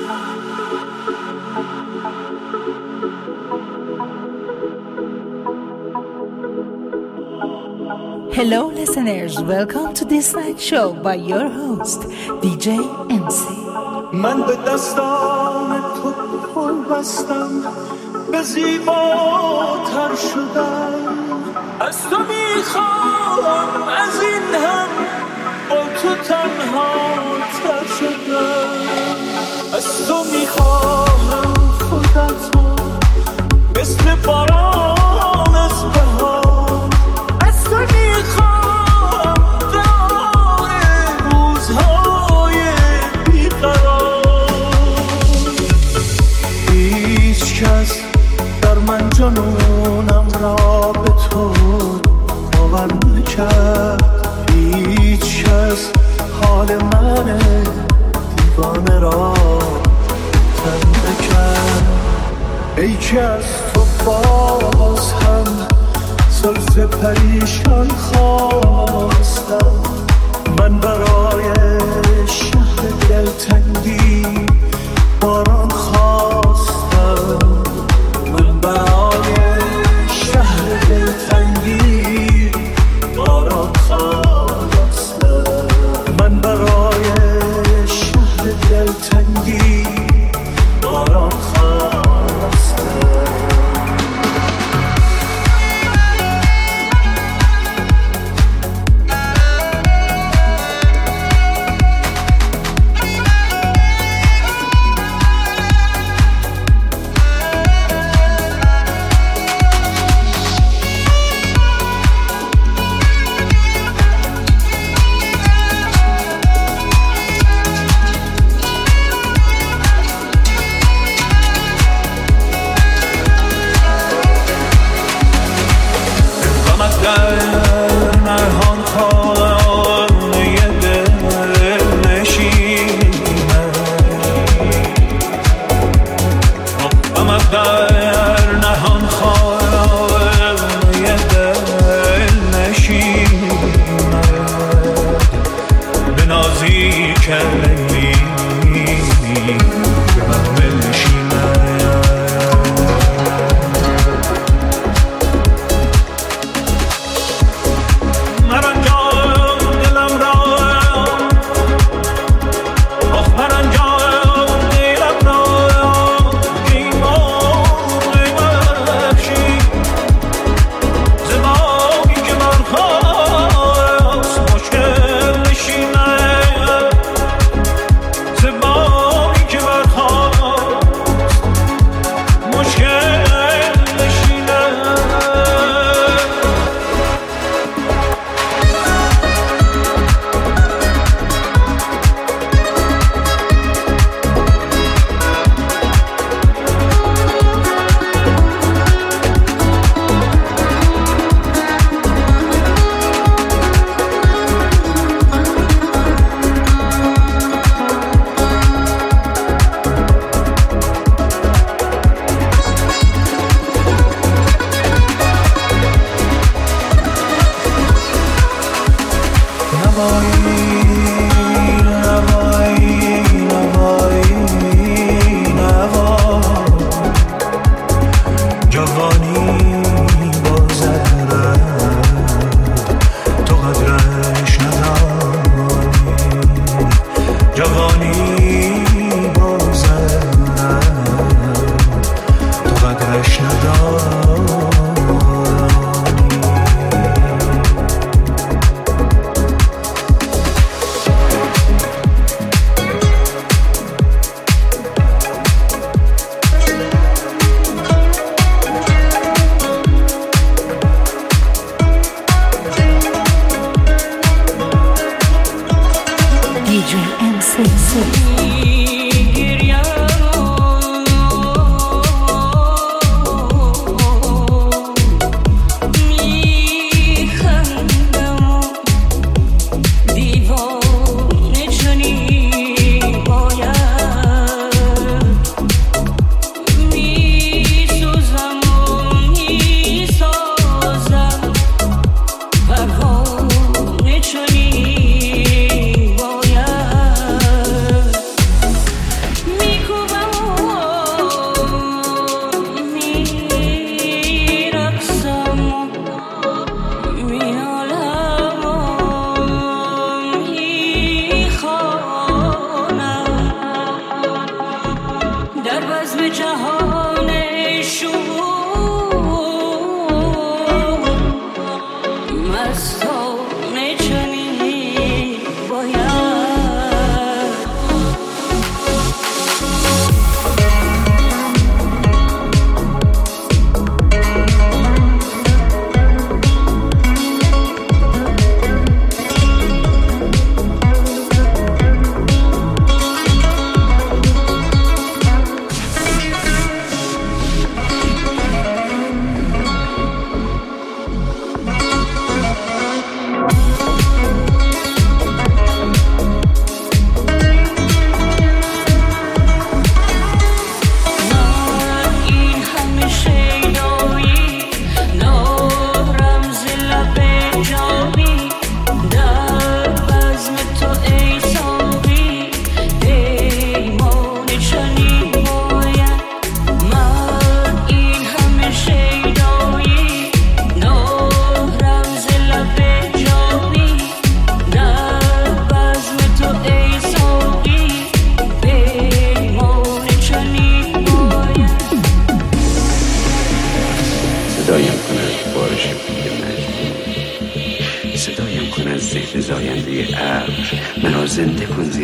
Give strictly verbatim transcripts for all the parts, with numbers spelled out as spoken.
Hello listeners, welcome to this night show by your host دی جی ام سی. من به دستان تو پل بستم، به زیباتر شدم، از تو میخوام از این هم با تو تنها تر شدم، از تو میخواهم خودتو مثل باران از بهار، از تو میخوام دار روزهای بیقرار. هیچ کس در من جنونم را به تو باور نکرد، هیچ کس حال من دیوانه را تن نکرد. ای که از تو باز هم زلف پریشان خواستم، من برای شهر دلتنگی باران خواستم، من برای شهر دلتنگی باران خواستم، من برای شهر دلتنگی باران خواستم.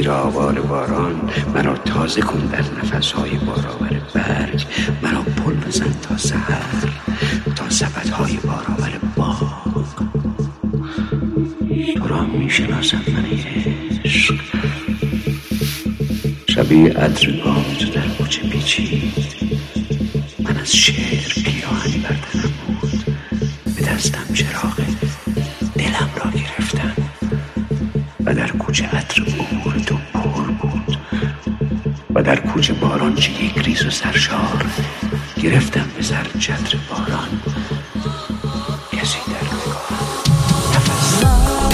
زیر آوار باران، مرا تازه کن در نفسهای بارآور برگ، مرا پل بزن تا سحر، تا سبدهای بارآور باغ. تو را می شناسم من عشق، شبیه عطر گام تو در کوچه پیچید. من از شعر پیراهنی بر تنم بود، به دستم چراغ دلم را گرفتم و در کوچه عطر عبور تو پر بود و در کوچه باران چه یک ریز و سرشار. گرفتم به سر چتر باران، کسی در نگاهم نفس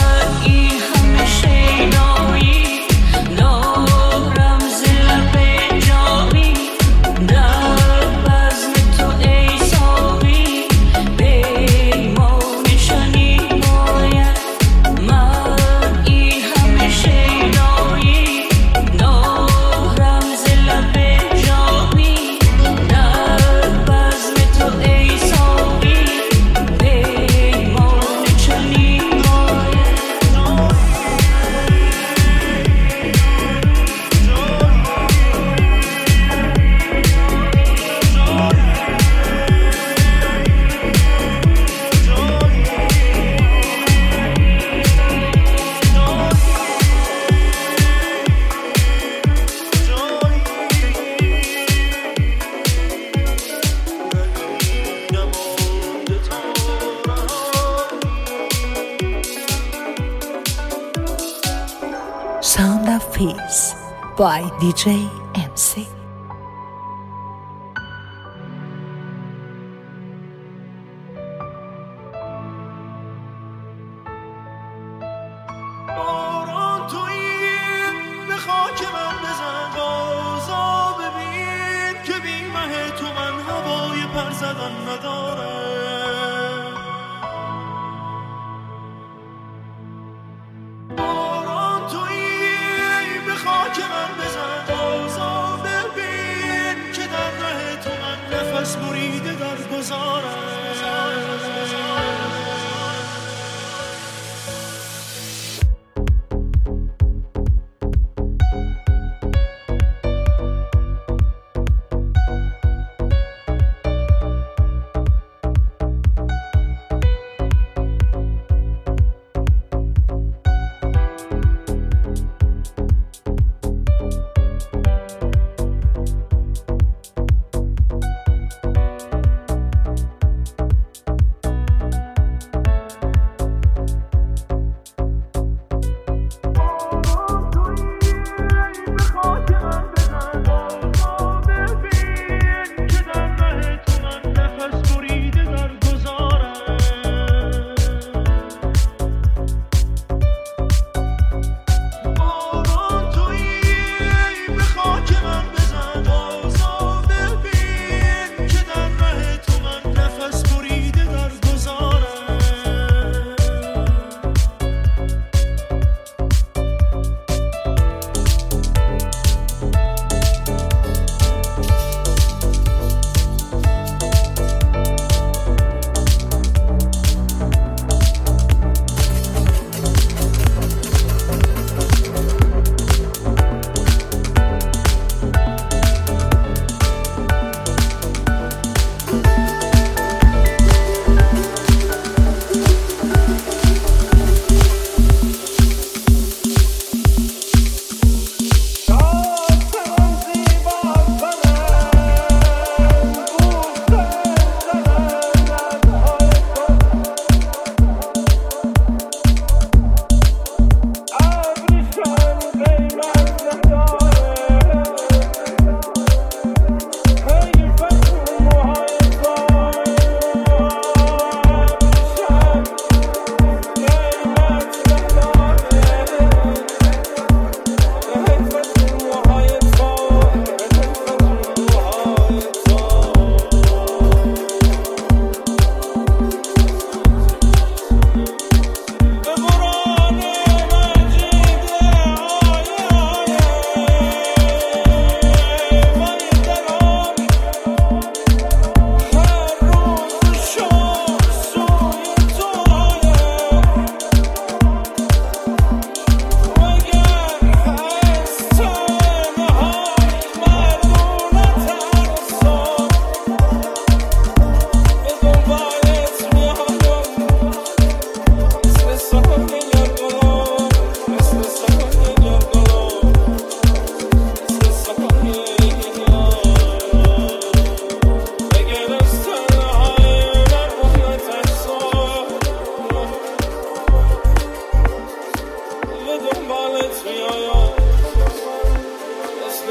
Sound of Peace by دی جی ام سی. باران تویی، به خاک من بزن، بازا ببین که بی مه تو من هوای پر زدن ندارم. باران تویی، به خاک من بزن، بازا ببین که در ره تو من نفس بریده در گذارم.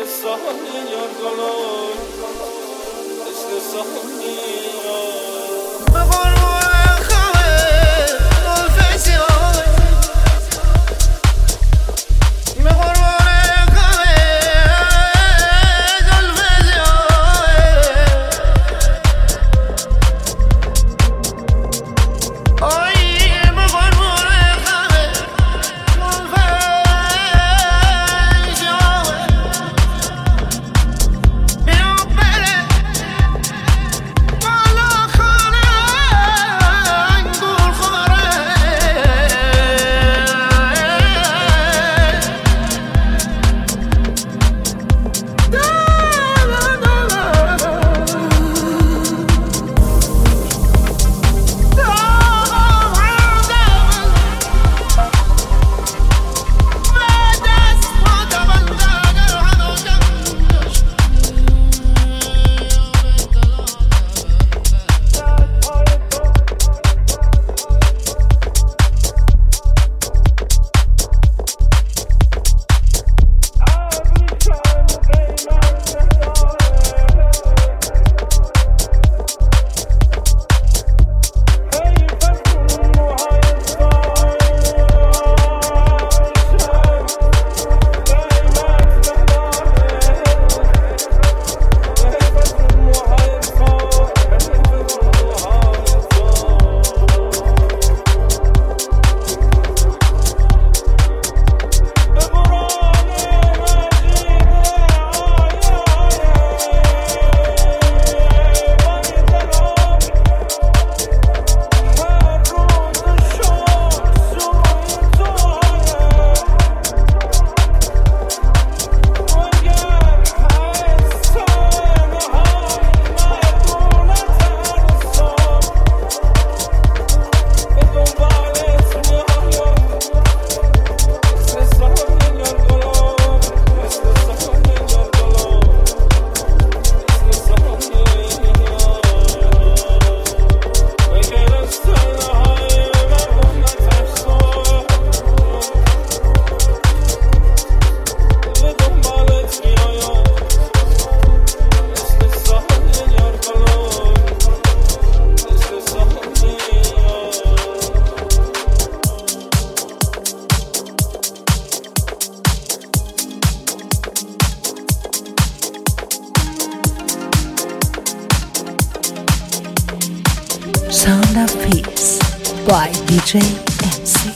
Sound of Peace by D J M C.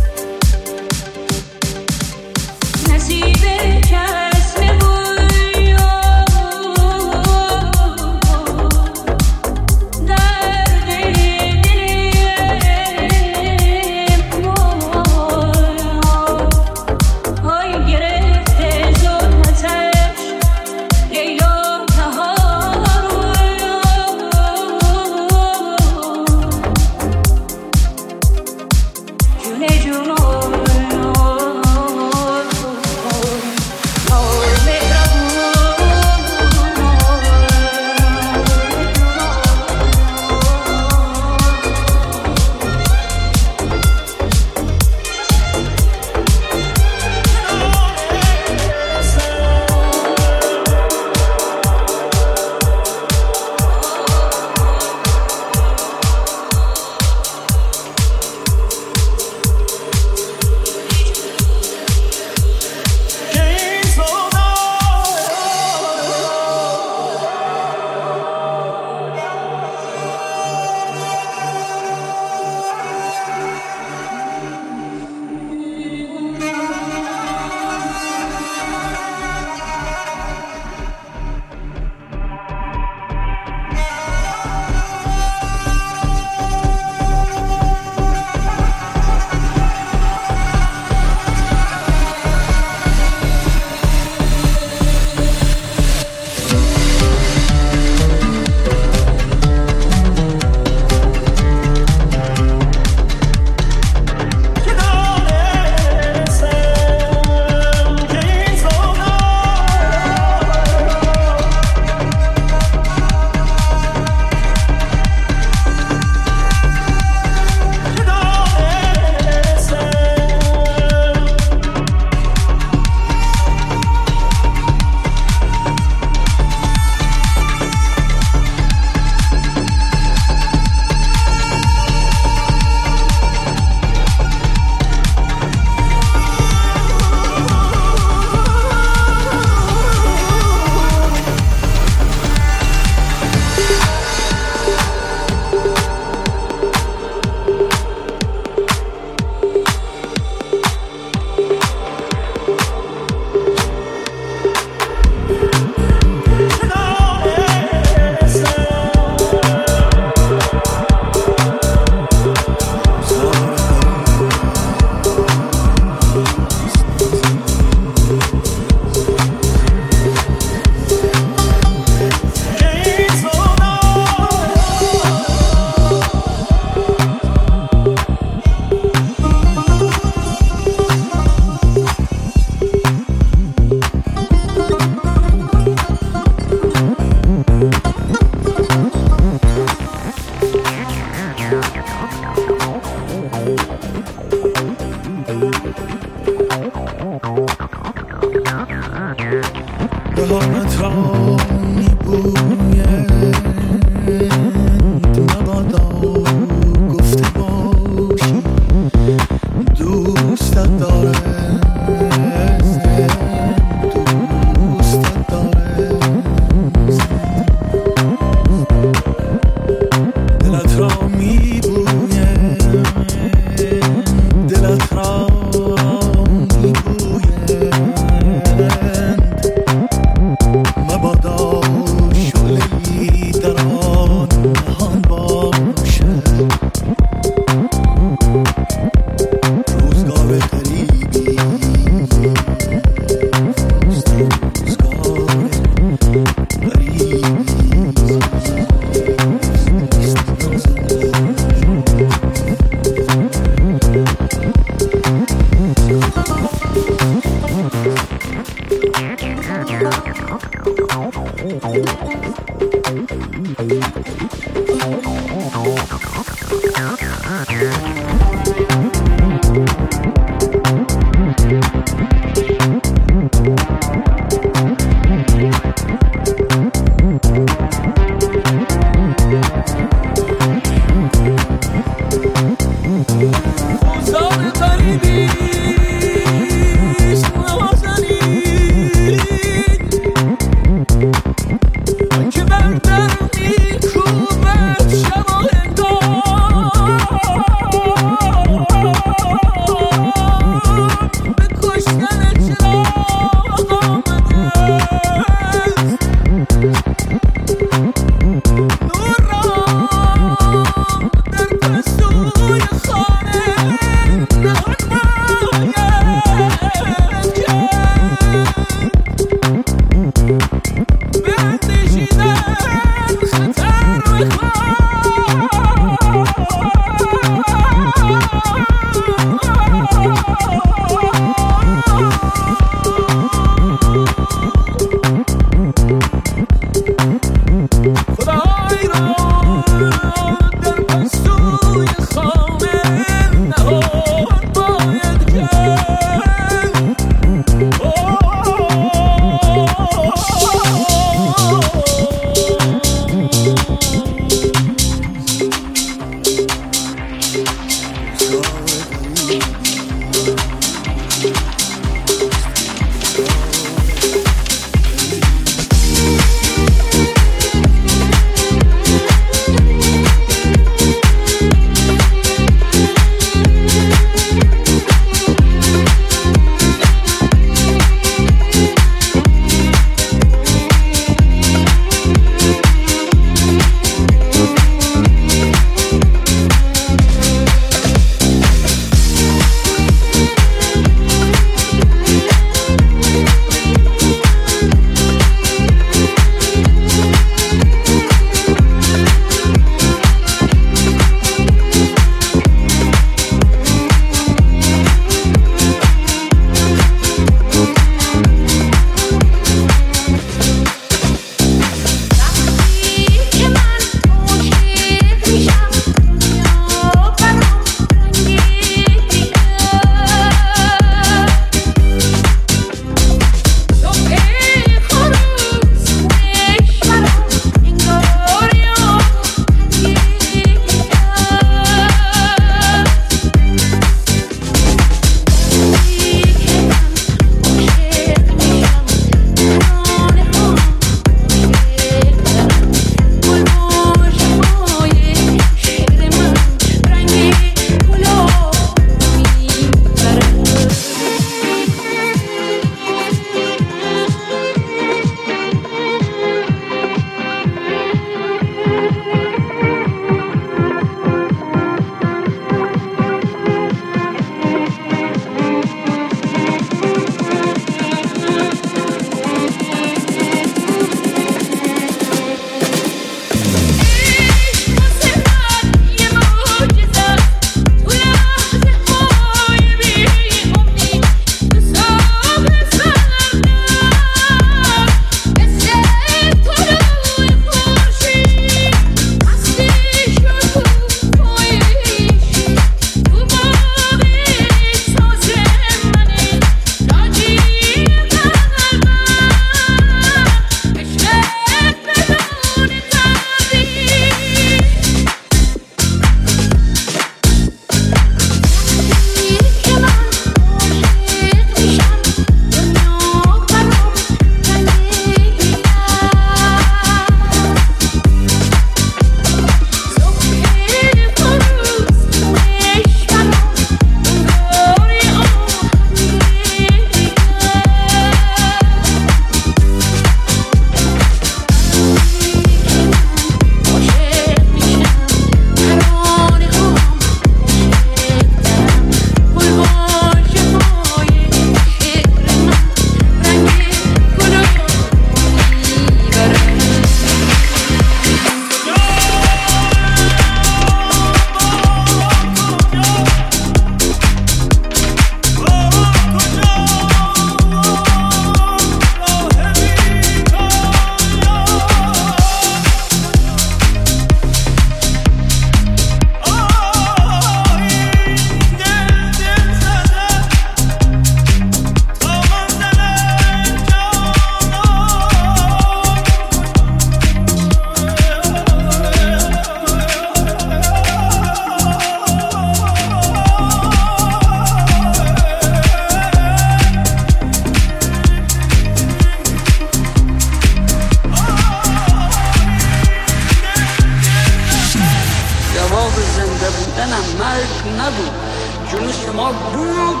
مردنم مرگ نبود، جون شما بود.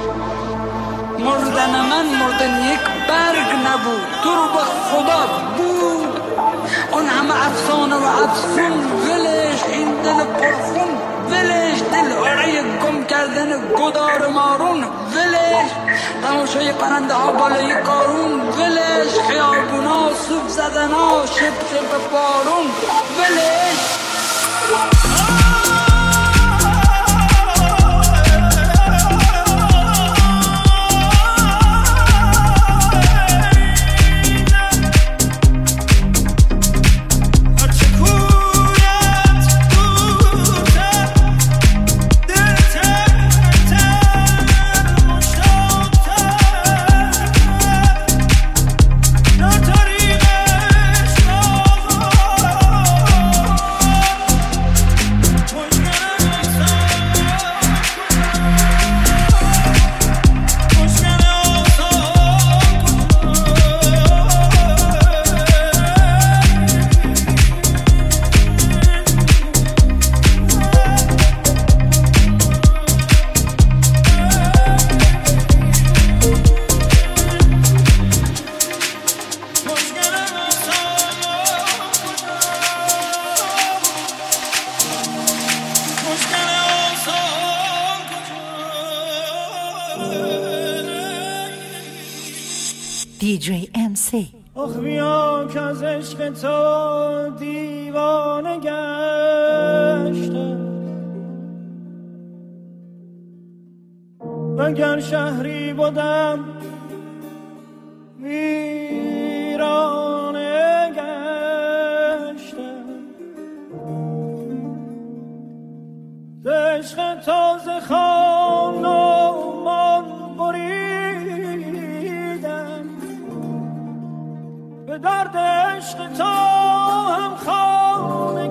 مردن من مردن یک برگ نبود، تو رو به خدا بود. اون همه افسانه و افسون ولش، این دل پرخون ولش، دل آره گم کردن گدار مارون ولش، تماشای پرنده ها بالای کارون ولش، خیابونا سوب زدن ها شب شب بارون ولش. دی جی ام سی. آخ بیا که از عشق تو دیوانه گشتم، اگر شهری بودم ویرانه گشتم، ز عشق تو ز خان و مان بریدم، به درد عشق تو هم خانه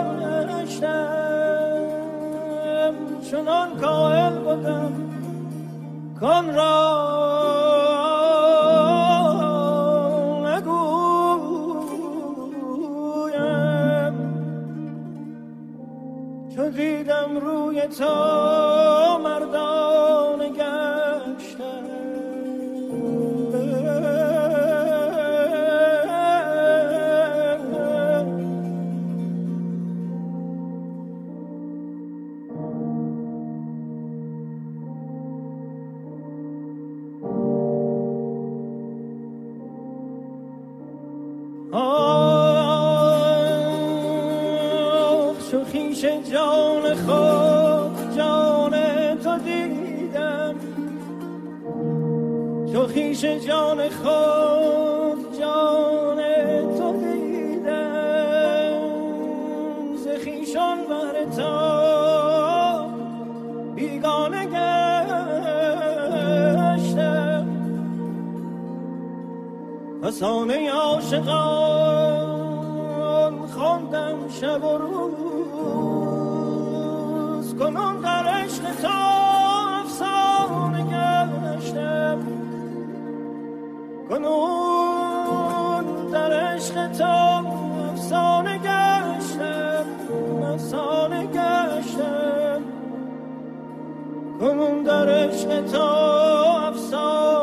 گشتم، چنان کائل بودم کن را نگویم، چو دیدم روی تو مردانه گشتم. جان خود جان تو دیدم، چو خویش جان خود جان تو دیدم، ز خویشان بهر تو بیگانه گشتم، فسانه عاشقان خواندم شب و روز، کنون در عشق تو افسانه گشتم، کنون در عشق تو افسانه گشتم، افسانه گشتم، کنون در عشق تو افسانه